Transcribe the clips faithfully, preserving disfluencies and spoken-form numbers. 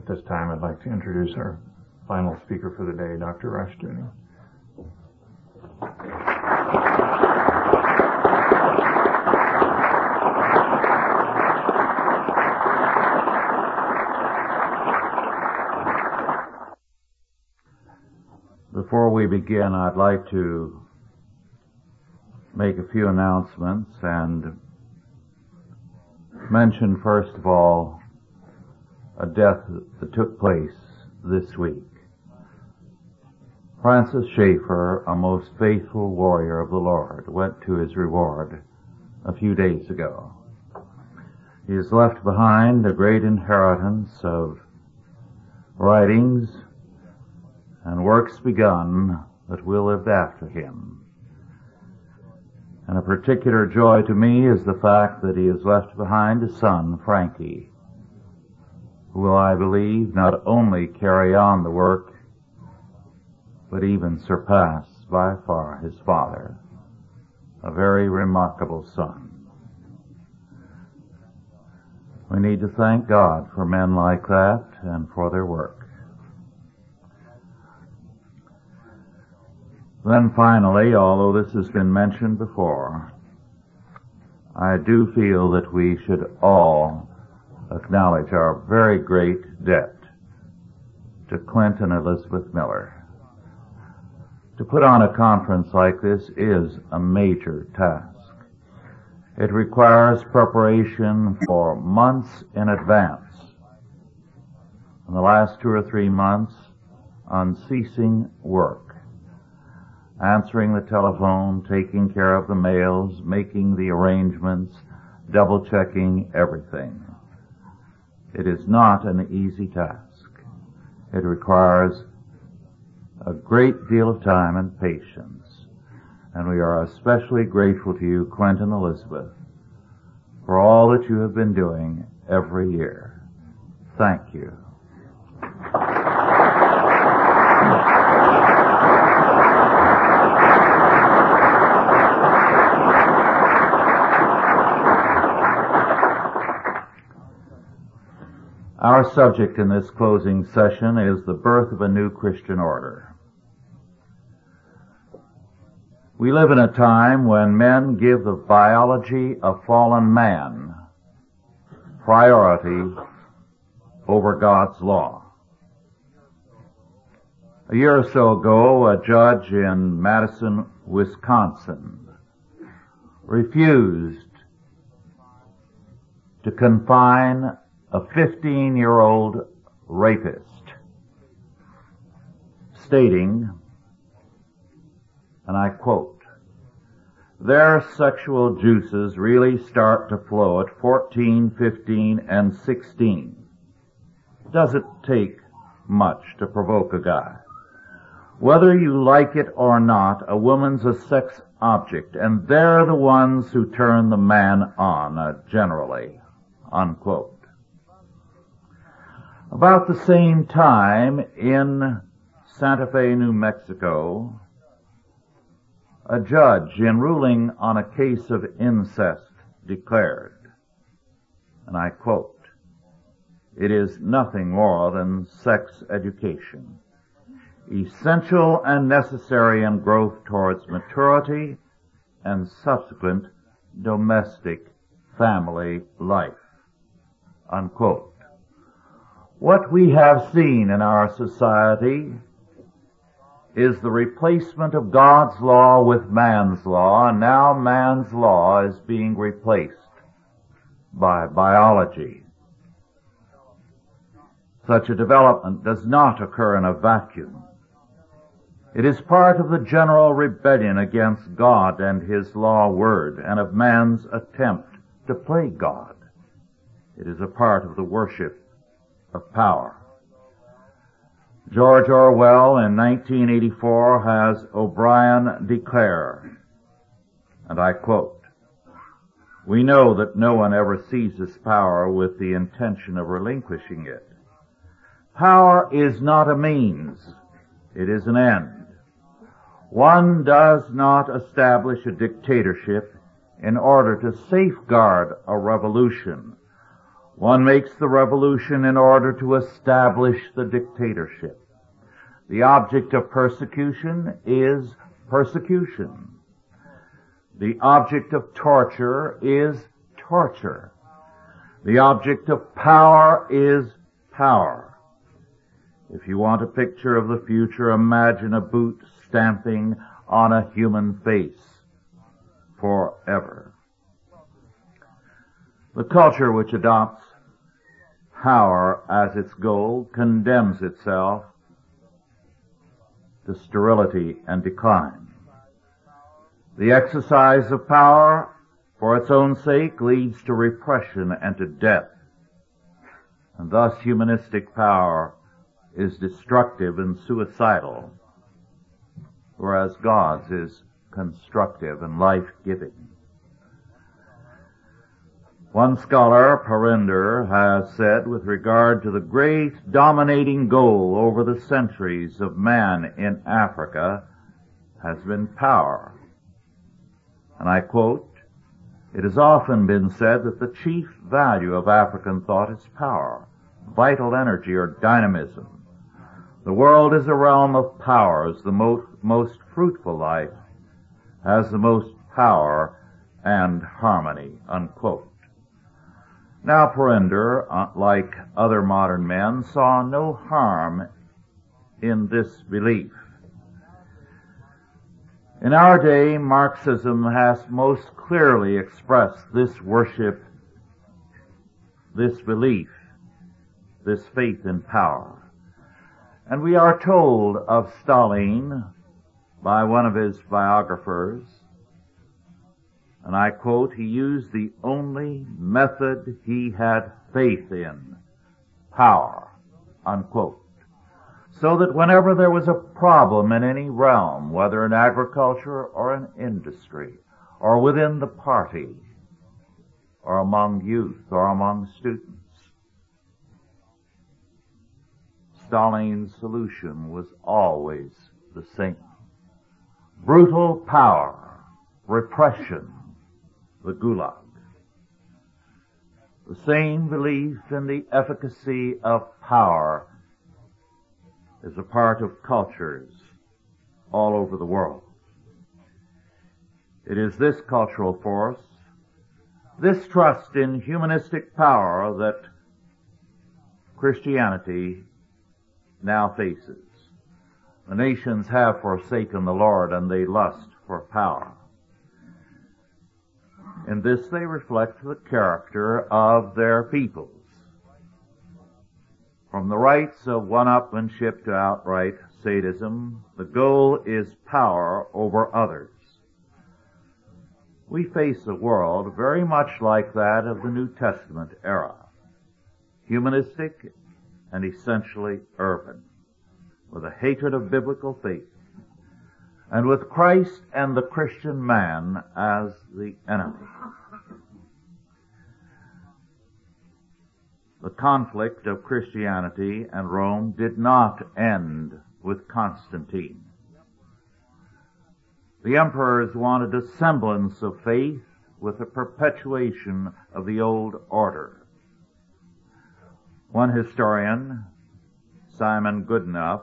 At this time, I'd like to introduce our final speaker for the day, Doctor Rushdoony. Before we begin, I'd like to make a few announcements and mention, first of all, a death that took place this week. Francis Schaeffer, a most faithful warrior of the Lord, went to his reward a few days ago. He has left behind a great inheritance of writings and works begun that will live after him. And a particular joy to me is the fact that he has left behind a son, Frankie, who will, I believe, not only carry on the work, but even surpass by far his father, a very remarkable son. We need to thank God for men like that and for their work. Then finally, although this has been mentioned before, I do feel that we should all acknowledge our very great debt to Clint and Elizabeth Miller. To put on a conference like this is a major task. It requires preparation for months in advance. In the last two or three months, unceasing work. Answering the telephone, taking care of the mails, making the arrangements, double-checking everything. It is not an easy task. It requires a great deal of time and patience. And we are especially grateful to you, Clint and Elizabeth, for all that you have been doing every year. Thank you. Our subject in this closing session is the birth of a new Christian order. We live in a time when men give the biology of fallen man priority over God's law. A year or so ago, a judge in Madison, Wisconsin, refused to confine a fifteen-year-old rapist, stating, and I quote, "Their sexual juices really start to flow at fourteen, fifteen, and sixteen. Does it take much to provoke a guy? Whether you like it or not, a woman's a sex object, and they're the ones who turn the man on, uh, generally," unquote. About the same time, in Santa Fe, New Mexico, a judge, in ruling on a case of incest, declared, and I quote, "It is nothing more than sex education, essential and necessary in growth towards maturity and subsequent domestic family life," unquote. What we have seen in our society is the replacement of God's law with man's law, and now man's law is being replaced by biology. Such a development does not occur in a vacuum. It is part of the general rebellion against God and His law word, and of man's attempt to play God. It is a part of the worship of power. George Orwell in nineteen eighty-four has O'Brien declare, and I quote, "We know that no one ever seizes power with the intention of relinquishing it. Power is not a means, it is an end. One does not establish a dictatorship in order to safeguard a revolution One makes the revolution in order to establish the dictatorship. The object of persecution is persecution. The object of torture is torture. The object of power is power. If you want a picture of the future, imagine a boot stamping on a human face forever. The culture which adopts power as its goal condemns itself to sterility and decline. The exercise of power for its own sake leads to repression and to death. And thus humanistic power is destructive and suicidal, whereas God's is constructive and life-giving. One scholar, Parinder, has said with regard to the great dominating goal over the centuries of man in Africa has been power. And I quote, "It has often been said that the chief value of African thought is power, vital energy or dynamism. The world is a realm of powers. The most, most fruitful life has the most power and harmony," unquote. Now, Parinder, uh, like other modern men, saw no harm in this belief. In our day, Marxism has most clearly expressed this worship, this belief, this faith in power. And we are told of Stalin by one of his biographers, and I quote, "He used the only method he had faith in, power," unquote. So that whenever there was a problem in any realm, whether in agriculture or in industry, or within the party, or among youth, or among students, Stalin's solution was always the same. Brutal power, repression, the Gulag. The same belief in the efficacy of power is a part of cultures all over the world. It is this cultural force, this trust in humanistic power that Christianity now faces. The nations have forsaken the Lord, and they lust for power. In this they reflect the character of their peoples. From the rights of one-upmanship to outright sadism, the goal is power over others. We face a world very much like that of the New Testament era, humanistic and essentially urban, with a hatred of biblical faith, and with Christ and the Christian man as the enemy. The conflict of Christianity and Rome did not end with Constantine. The emperors wanted a semblance of faith with a perpetuation of the old order. One historian, Simon Goodenough,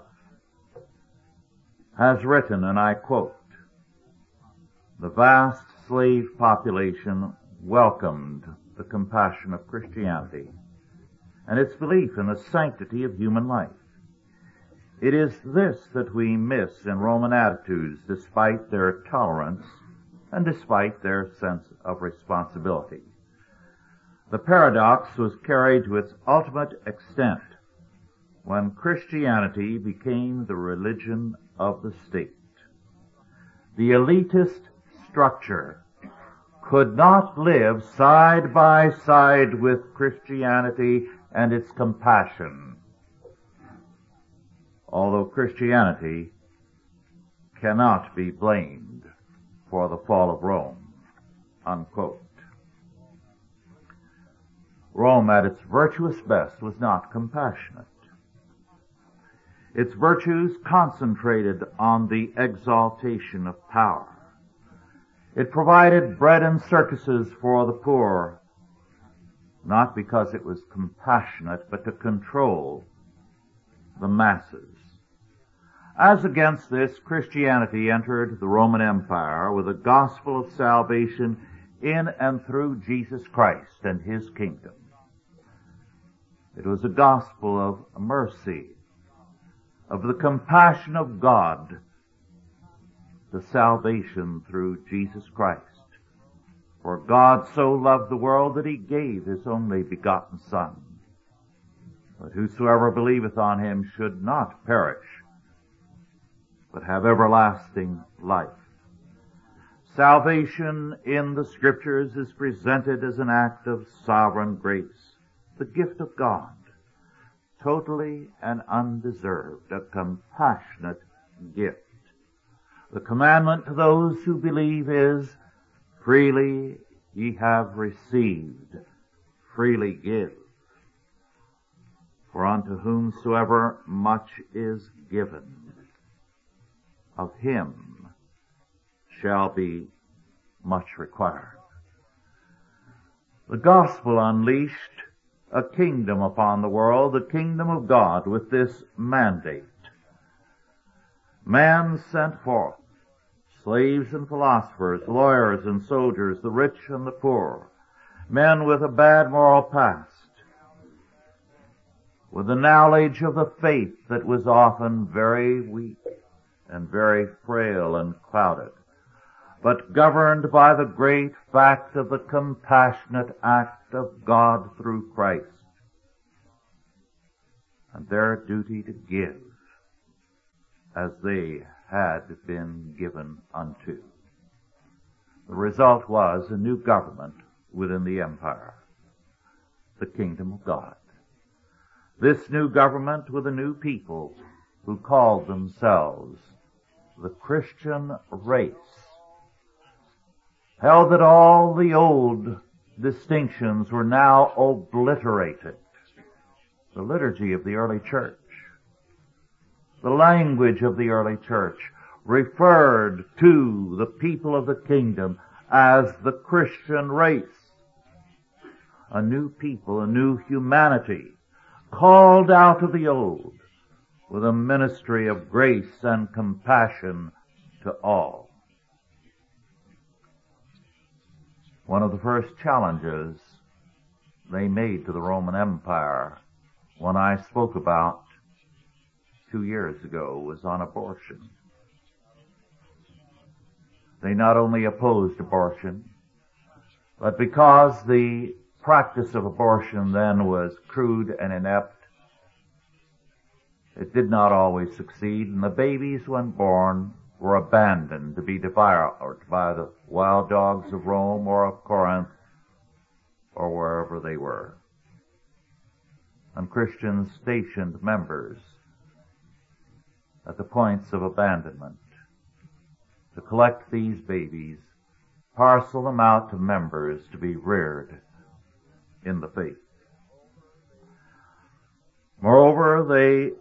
has written, and I quote, "The vast slave population welcomed the compassion of Christianity and its belief in the sanctity of human life. It is this that we miss in Roman attitudes despite their tolerance and despite their sense of responsibility. The paradox was carried to its ultimate extent when Christianity became the religion of the state. The elitist structure could not live side by side with Christianity and its compassion, although Christianity cannot be blamed for the fall of Rome," unquote. Rome at its virtuous best was not compassionate. Its virtues concentrated on the exaltation of power. It provided bread and circuses for the poor not because it was compassionate, but to control the masses. As against this, Christianity entered the Roman Empire with a gospel of salvation in and through Jesus Christ and His kingdom. It was a gospel of mercy, of the compassion of God, the salvation through Jesus Christ. For God so loved the world that He gave His only begotten Son, that whosoever believeth on Him should not perish, but have everlasting life. Salvation in the Scriptures is presented as an act of sovereign grace, the gift of God, totally and undeserved, a compassionate gift. The commandment to those who believe is, freely ye have received, freely give. For unto whomsoever much is given, of him shall be much required. The gospel unleashed a kingdom upon the world, the kingdom of God, with this mandate. Man sent forth slaves and philosophers, lawyers and soldiers, the rich and the poor, men with a bad moral past, with the knowledge of the faith that was often very weak and very frail and clouded, but governed by the great fact of the compassionate act of God through Christ, and their duty to give as they had been given unto. The result was a new government within the empire, the kingdom of God. This new government with a new people who called themselves the Christian race, held that all the old distinctions were now obliterated. The liturgy of the early church, the language of the early church, referred to the people of the kingdom as the Christian race. A new people, a new humanity, called out of the old with a ministry of grace and compassion to all. One of the first challenges they made to the Roman Empire, one I spoke about two years ago, was on abortion. They not only opposed abortion, but because the practice of abortion then was crude and inept, it did not always succeed, and the babies, when born, were abandoned to be devoured by the wild dogs of Rome or of Corinth or wherever they were. And Christians stationed members at the points of abandonment to collect these babies, parcel them out to members to be reared in the faith. Moreover, they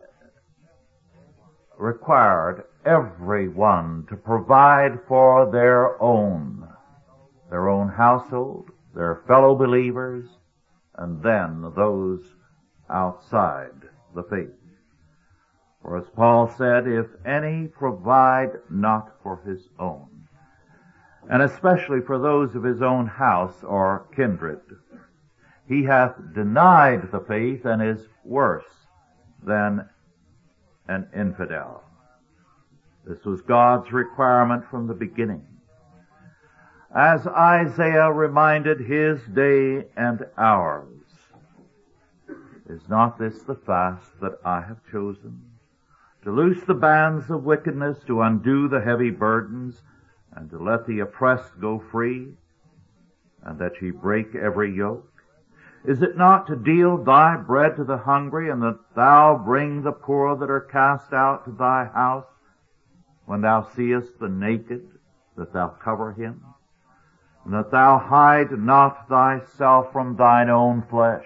required everyone to provide for their own, their own household, their fellow believers, and then those outside the faith. For as Paul said, if any provide not for his own, and especially for those of his own house or kindred, he hath denied the faith and is worse than an infidel. This was God's requirement from the beginning. As Isaiah reminded his day and ours, is not this the fast that I have chosen? To loose the bands of wickedness, to undo the heavy burdens, and to let the oppressed go free, and that ye break every yoke? Is it not to deal thy bread to the hungry, and that thou bring the poor that are cast out to thy house? When thou seest the naked, that thou cover him, and that thou hide not thyself from thine own flesh?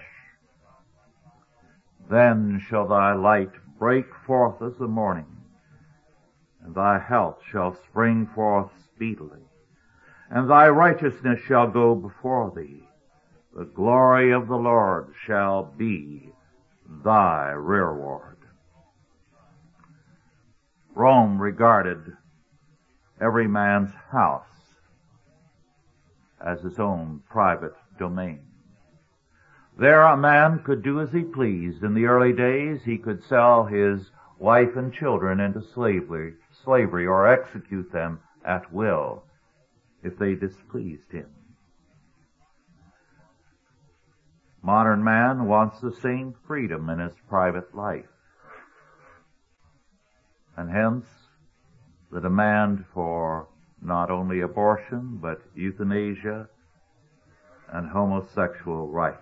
Then shall thy light break forth as the morning, and thy health shall spring forth speedily, and thy righteousness shall go before thee, The glory of the Lord shall be thy reward. Rome regarded every man's house as his own private domain. There a man could do as he pleased. In the early days, he could sell his wife and children into slavery, slavery or execute them at will if they displeased him. Modern man wants the same freedom in his private life. And hence, the demand for not only abortion, but euthanasia and homosexual rights.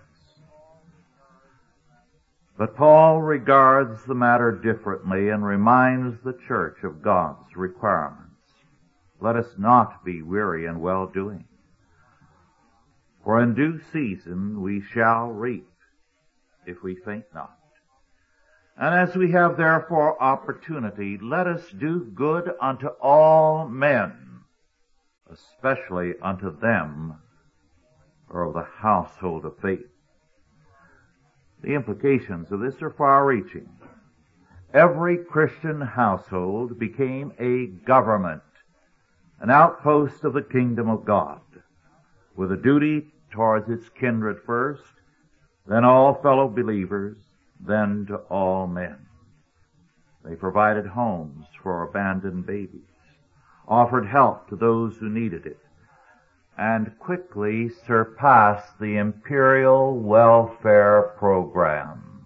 But Paul regards the matter differently and reminds the church of God's requirements. Let us not be weary in well-doing, for in due season we shall reap, if we faint not. And as we have therefore opportunity, let us do good unto all men, especially unto them who are of the household of faith. The implications of this are far-reaching. Every Christian household became a government, an outpost of the kingdom of God, with a duty towards its kindred first, then all fellow believers, then to all men. They provided homes for abandoned babies, offered help to those who needed it, and quickly surpassed the imperial welfare program.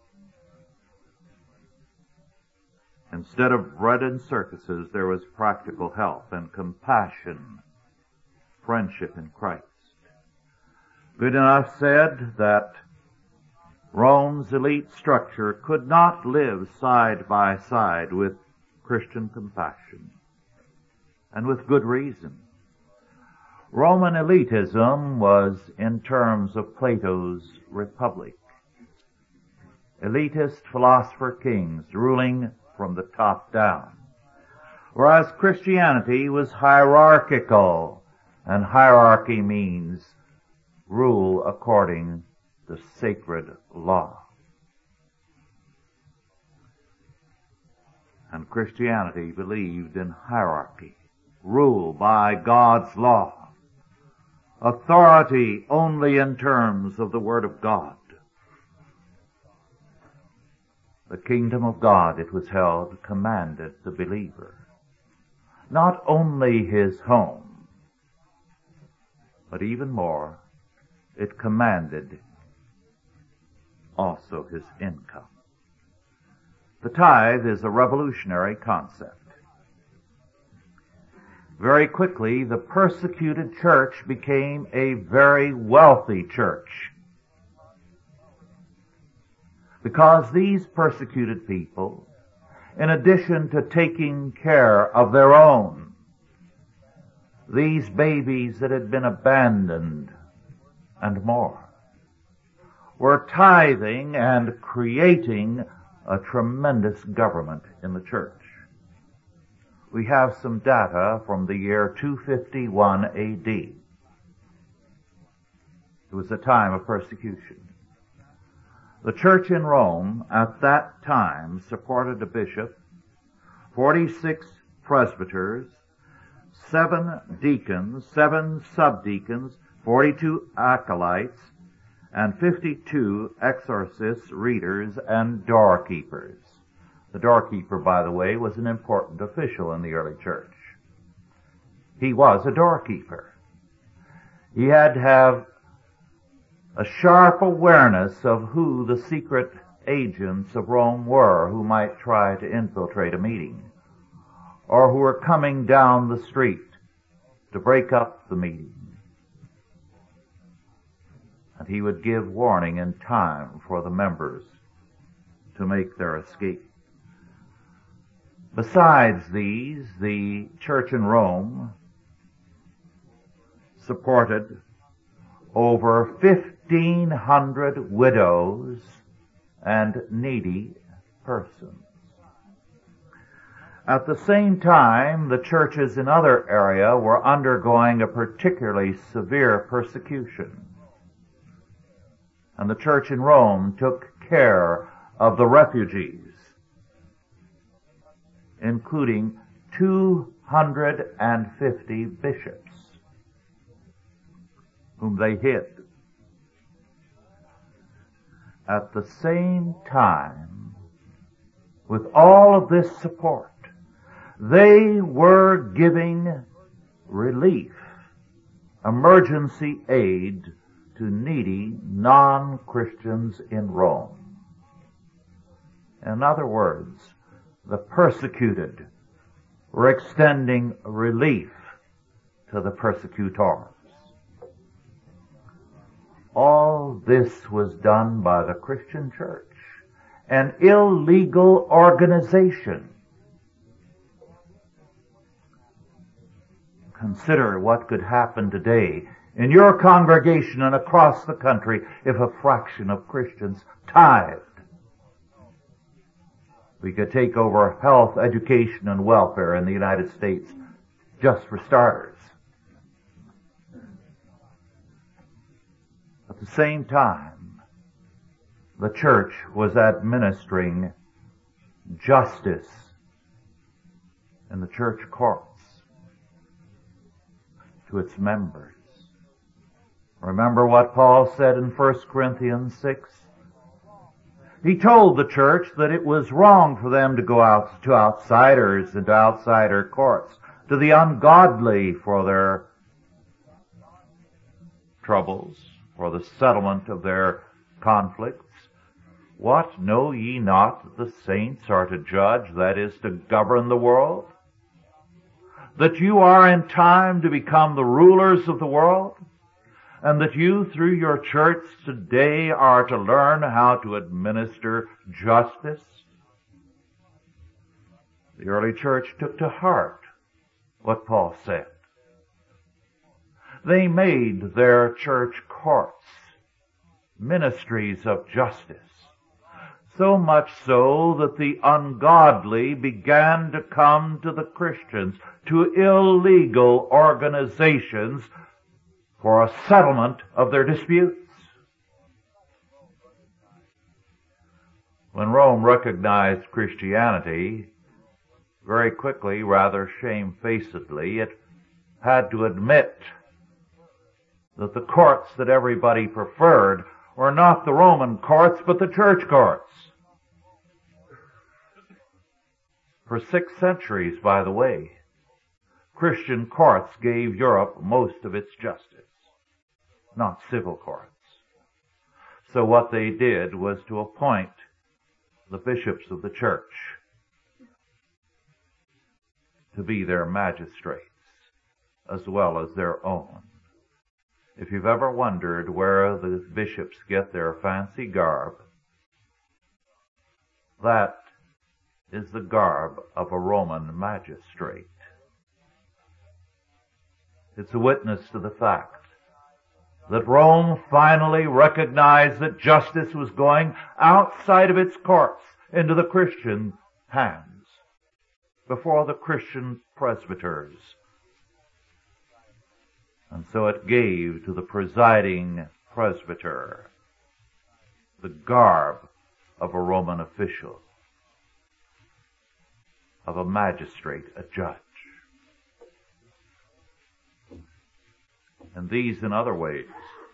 Instead of bread and circuses, there was practical help and compassion, friendship in Christ. Goodenough said that Rome's elite structure could not live side by side with Christian compassion, and with good reason. Roman elitism was in terms of Plato's republic. Elitist philosopher kings ruling from the top down, whereas Christianity was hierarchical, and hierarchy means rule according to sacred law. And Christianity believed in hierarchy, rule by God's law, authority only in terms of the Word of God. The kingdom of God, it was held, commanded the believer not only his home, but even more, it commanded also his income. The tithe is a revolutionary concept. Very quickly, the persecuted church became a very wealthy church, because these persecuted people, in addition to taking care of their own, these babies that had been abandoned and more, were tithing and creating a tremendous government in the church. We have some data from the year two fifty-one A D. It was a time of persecution. The church in Rome at that time supported a bishop, forty-six presbyters, seven deacons, seven subdeacons, forty-two acolytes, and fifty-two exorcists, readers, and doorkeepers. The doorkeeper, by the way, was an important official in the early church. He was a doorkeeper. He had to have a sharp awareness of who the secret agents of Rome were who might try to infiltrate a meeting, or who were coming down the street to break up the meeting. And he would give warning in time for the members to make their escape. Besides these, the church in Rome supported over fifteen hundred widows and needy persons. At the same time, the churches in other areas were undergoing a particularly severe persecution. and the church in Rome took care of the refugees, including two hundred fifty bishops, whom they hid. At the same time, with all of this support, they were giving relief, emergency aid to needy non-Christians in Rome. In other words, the persecuted were extending relief to the persecutors. All this was done by the Christian church, an illegal organization. Consider what could happen today in your congregation and across the country if a fraction of Christians tithed. We could take over health, education, and welfare in the United States, just for starters. At the same time, the church was administering justice in the church courts to its members. Remember what Paul said in First Corinthians six? He told the church that it was wrong for them to go out to outsiders and to outsider courts, to the ungodly for their troubles, for the settlement of their conflicts. What, know ye not that the saints are to judge, that is, to govern the world? That you are in time to become the rulers of the world? And that you, through your church today, are to learn how to administer justice? The early church took to heart what Paul said. They made their church courts ministries of justice, so much so that the ungodly began to come to the Christians, to illegal organizations, for a settlement of their disputes. When Rome recognized Christianity, very quickly, rather shamefacedly, it had to admit that the courts that everybody preferred were not the Roman courts, but the church courts. For six centuries, by the way, Christian courts gave Europe most of its justice, not civil courts. So what they did was to appoint the bishops of the church to be their magistrates, as well as their own. If you've ever wondered where the bishops get their fancy garb, that is the garb of a Roman magistrate. It's a witness to the fact that Rome finally recognized that justice was going outside of its courts into the Christian hands, before the Christian presbyters. And so it gave to the presiding presbyter the garb of a Roman official, of a magistrate, a judge. And these in other ways.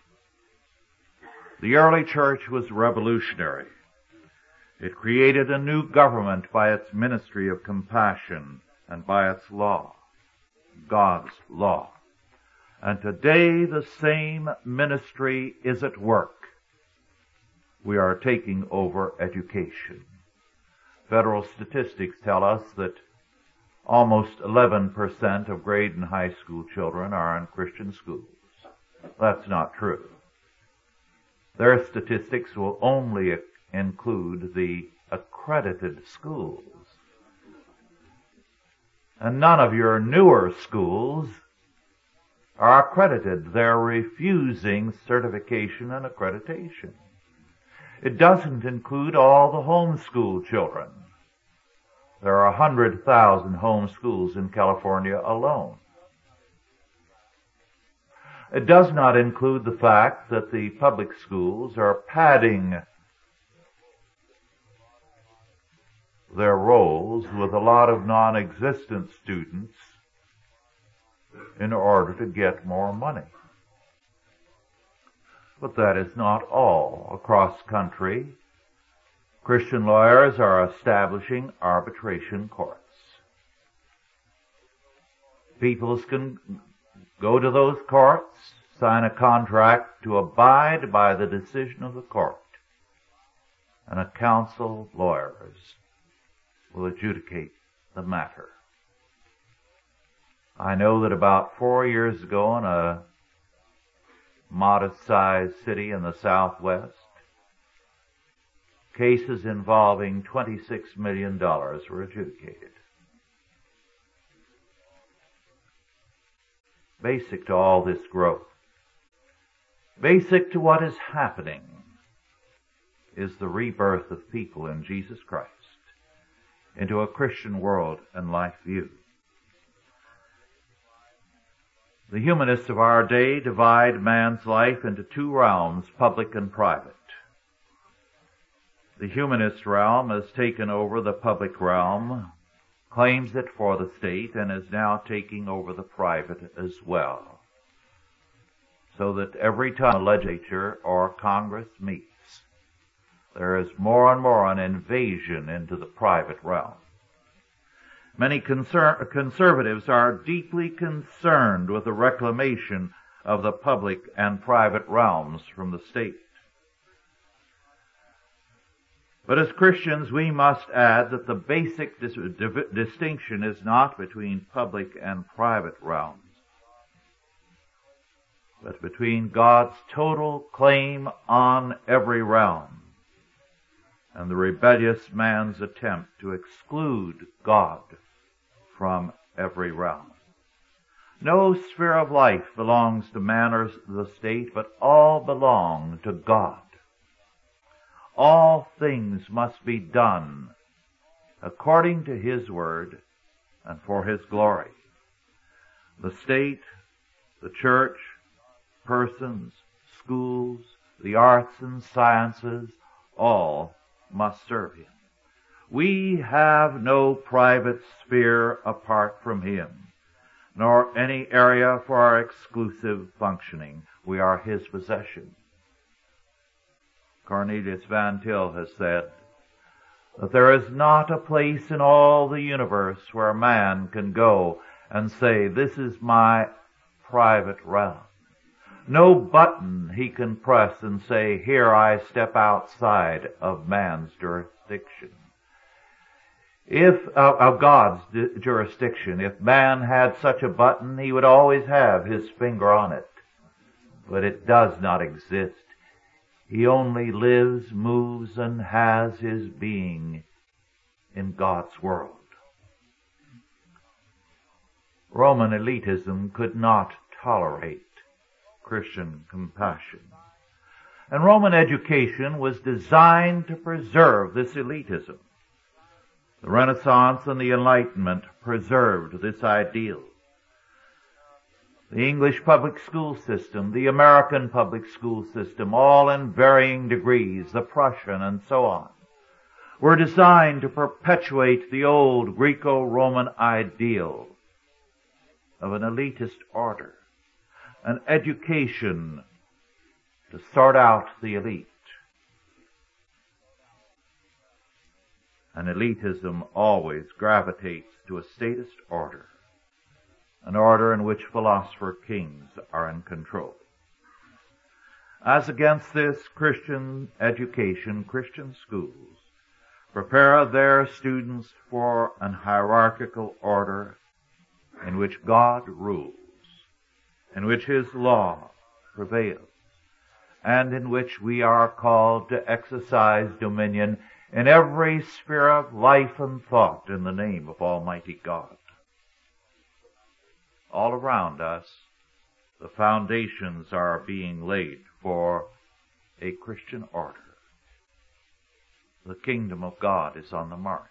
The early church was revolutionary. It created a new government by its ministry of compassion and by its law, God's law. And today the same ministry is at work. We are taking over education. Federal statistics tell us that almost eleven percent of grade and high school children are in Christian schools. That's not true. Their statistics will only include the accredited schools. And none of your newer schools are accredited. They're refusing certification and accreditation. It doesn't include all the homeschool children. There are one hundred thousand home schools in California alone. It does not include the fact that the public schools are padding their roles with a lot of non-existent students in order to get more money. But that is not all. Across country, Christian lawyers are establishing arbitration courts. Peoples can go to those courts, sign a contract to abide by the decision of the court, and a council of lawyers will adjudicate the matter. I know that about four years ago in a modest-sized city in the Southwest, cases involving twenty-six million dollars were adjudicated. Basic to all this growth, basic to what is happening, is the rebirth of people in Jesus Christ into a Christian world and life view. The humanists of our day divide man's life into two realms, public and private. The humanist realm has taken over the public realm, claims it for the state, and is now taking over the private as well. So that every time a legislature or Congress meets, there is more and more an invasion into the private realm. Many conser- conservatives are deeply concerned with the reclamation of the public and private realms from the state. But as Christians, we must add that the basic dis- div- distinction is not between public and private realms, but between God's total claim on every realm and the rebellious man's attempt to exclude God from every realm. No sphere of life belongs to man or the state, but all belong to God. All things must be done according to His word and for His glory. The state, the church, persons, schools, the arts and sciences, all must serve Him. We have no private sphere apart from Him, nor any area for our exclusive functioning. We are His possession. Cornelius Van Til has said that there is not a place in all the universe where man can go and say, "This is my private realm." No button he can press and say, "Here I step outside of man's jurisdiction." If, uh, of God's di- jurisdiction, if man had such a button, he would always have his finger on it. But it does not exist. He only lives, moves, and has his being in God's world. Roman elitism could not tolerate Christian compassion. And Roman education was designed to preserve this elitism. The Renaissance and the Enlightenment preserved this ideal. The English public school system, the American public school system, all in varying degrees, the Prussian and so on, were designed to perpetuate the old Greco-Roman ideal of an elitist order, an education to sort out the elite. And elitism always gravitates to a statist order, an order in which philosopher kings are in control. As against this, Christian education, Christian schools, prepare their students for an hierarchical order in which God rules, in which His law prevails, and in which we are called to exercise dominion in every sphere of life and thought in the name of Almighty God. All around us, the foundations are being laid for a Christian order. The kingdom of God is on the march.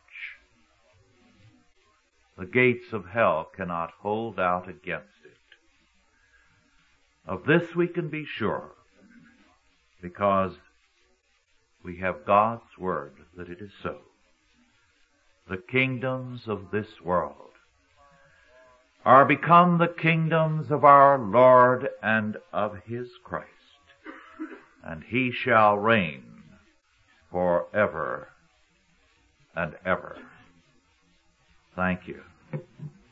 The gates of hell cannot hold out against it. Of this we can be sure, because we have God's word that it is so. The kingdoms of this world are become the kingdoms of our Lord and of His Christ, and He shall reign forever and ever. Thank you.